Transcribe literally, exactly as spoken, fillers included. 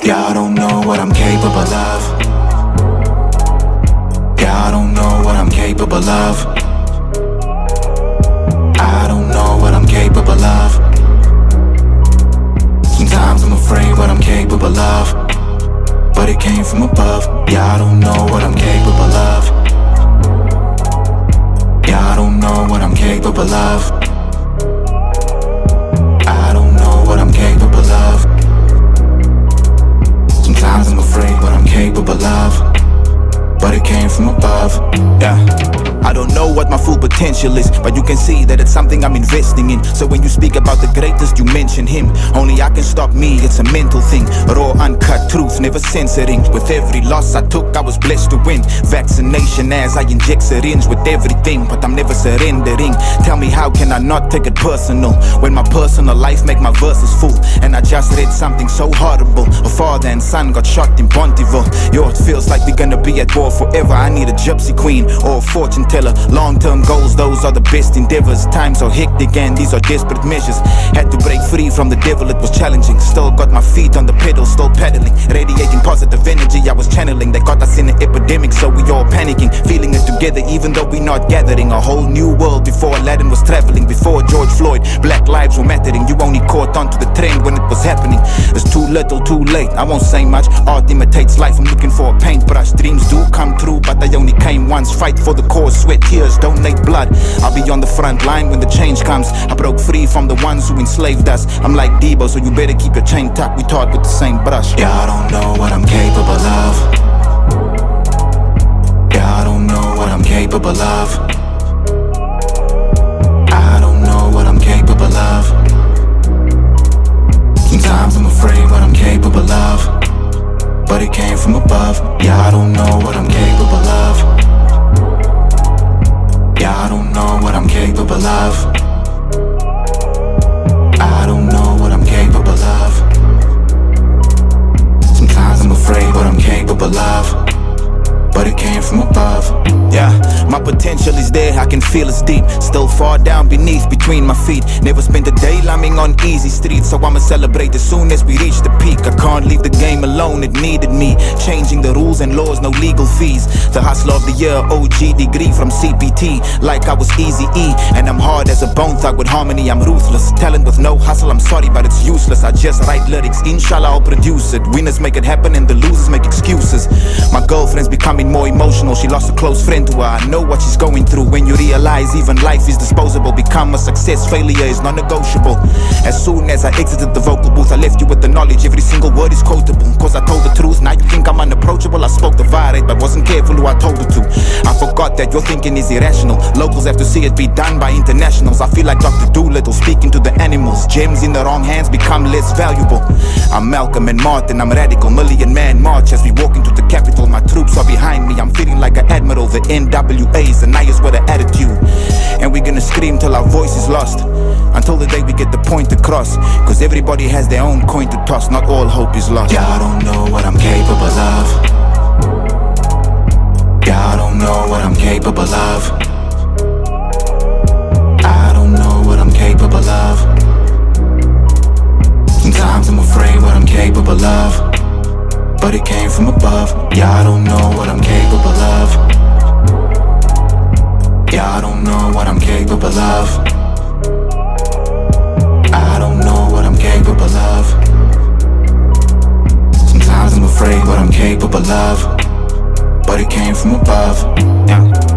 Yeah, I don't know what I'm capable of. Yeah, I don't know what I'm capable of. I don't know what I'm capable of. Sometimes I'm afraid what I'm capable of, but it came from above. Yeah, I don't know what I'm capable of. Yeah, I don't know what I'm capable of. I don't know what I'm capable of. Sometimes I'm afraid what I'm capable of, but it came from above. Yeah, I don't know what my full potential is, but you can see that it's something I'm investing in. So when you speak about the greatest, you mention him. Only I can stop me, it's a mental thing. Raw, uncut truth, never censoring. With every loss I took, I was blessed to win. Vaccination as I inject syringe with everything, but I'm never surrendering. Tell me, how can I not take it personal when my personal life make my verses full? And I just read something so horrible. A father and son got shot in Pontyville. Yo, it feels like we're gonna be at war forever. I need a gypsy queen or a fortune teller. Long-term goals, those are the best endeavors. Times are hectic and these are desperate measures. Had to break free from the devil, it was challenging. Still got my feet on the pedal, still pedaling. Radiating positive energy, I was channeling. They got us in an epidemic, so we all panicking. Feeling it together even though we not gathering. A whole new world before Aladdin was traveling. Before George Floyd, black lives were mattering. You only caught on to the trend when it was happening. It's too little, too late, I won't say much. Art imitates life, I'm looking for a paintbrush. Dreams do come true, but they only came once. Fight for the cause, sweat, tears, donate blood. I'll be on the front line when the change comes. I broke free from the ones who enslaved us. I'm like Debo, so you better keep your chain tucked. We taught with the same brush. Yeah, I don't know what I'm capable of. Yeah, I don't know what I'm capable of. I don't know what I'm capable of. Sometimes I'm afraid what I'm capable of, but it came from above. Yeah, I don't know what I'm capable of. Yeah, I don't know what I'm capable of. I don't know what I'm capable of. Sometimes I'm afraid what I'm capable of, but it came from above. Yeah, my potential is there, I can feel it's deep. Still far down beneath, between my feet. Never spent a day lambing on easy streets, so I'ma celebrate as soon as we reach the peak. I can't leave the game alone, it needed me. Changing the rules and laws, no legal fees. The hustler of the year, O G degree from C P T. Like I was Eazy-E, and I'm hard as a bone thug with harmony, I'm ruthless. Talent with no hustle, I'm sorry but it's useless. I just write lyrics, inshallah I'll produce it. Winners make it happen and the losers make excuses. My girlfriend's becoming more emotional, she lost a close friend to her. I know what she's going through. When you realize even life is disposable, become a success, failure is non-negotiable. As soon as I exited the vocal booth, I left you with the knowledge, every single word is quotable. Cause I told the truth, now you think I'm unapproachable. I spoke the virate, but wasn't careful who I told it to. I forgot that your thinking is irrational. Locals have to see it be done by internationals. I feel like Doctor Dolittle speaking to the animals. Gems in the wrong hands become less valuable. I'm Malcolm and Martin, I'm radical. Million man march as we walk into the capital. My troops are behind me, I'm feeling like an admiral. The N W A's and Nayas with an attitude. And we're gonna scream till our voice is lost, until the day we get the point across. Cause everybody has their own coin to toss, not all hope is lost. Yeah, I don't know what I'm capable of. Yeah, I don't know what I'm capable of. I don't know what I'm capable of. Sometimes I'm afraid what I'm capable of, but it came from above. Yeah, I don't know what I'm capable of. Yeah, I don't know what I'm capable of. I don't know what I'm capable of. Sometimes I'm afraid what I'm capable of, but it came from above. Yeah.